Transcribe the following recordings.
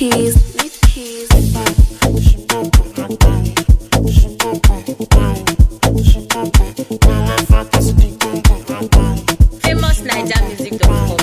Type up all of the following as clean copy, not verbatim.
FamousNigerMusic.com.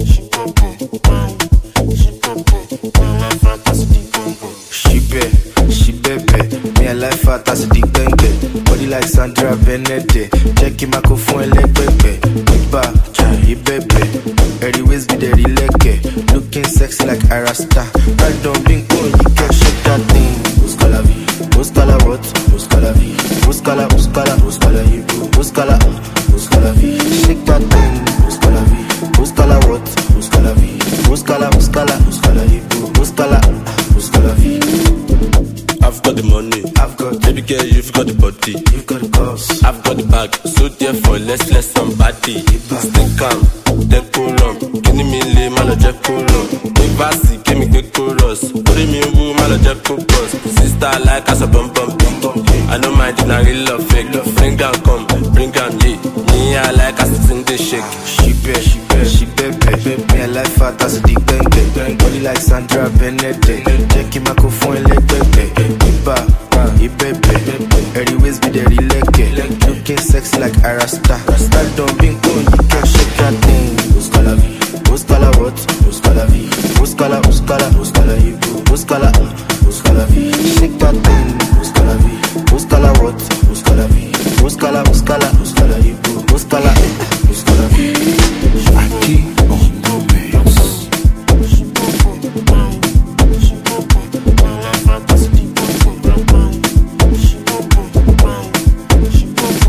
She bebe, me I like fat as a dick benge. Body like Sandra Benete, check him microphone and leg pepe. Iba, chai bebe, every be the leke. Looking sexy like Arasta. Right down bingo, you can shake that thing. Buscala vi, buscala what? Buscala vi, buscala you, buscala vi. Shake that thing, buscala vi, buscala what? Buscala vi, buscala you, buscala vi. I've got the money, I've got baby girl, you've got the body, you've got the cause. I've got the bag, so therefore let's let somebody. Stay calm, then pull on. Kenny me lay, malo jack pull on. Big vassy, give me good chorus. Put me in woo, malo jack pull bus. Sister like us a bum bum bum. I don't mind if I real love fake. Bring down, come, bring down, yeah. Me I like us in this shake. She bebe, me I like fat as a dick benge. Body like Sandra Benete, check him microphone and leg pepe. Iba, bebe, every be the leke. Looking sexy like Arasta. Right down bingo, you can shake that thing. Buscala vi, buscala what? Buscala vi, buscala you, buscala vi. Shake that thing, buscala vi, buscala what? Buscala vi, buscala you, buscala vi. Aquí on the mix.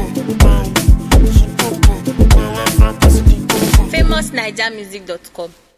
FamousNigerMusic.com.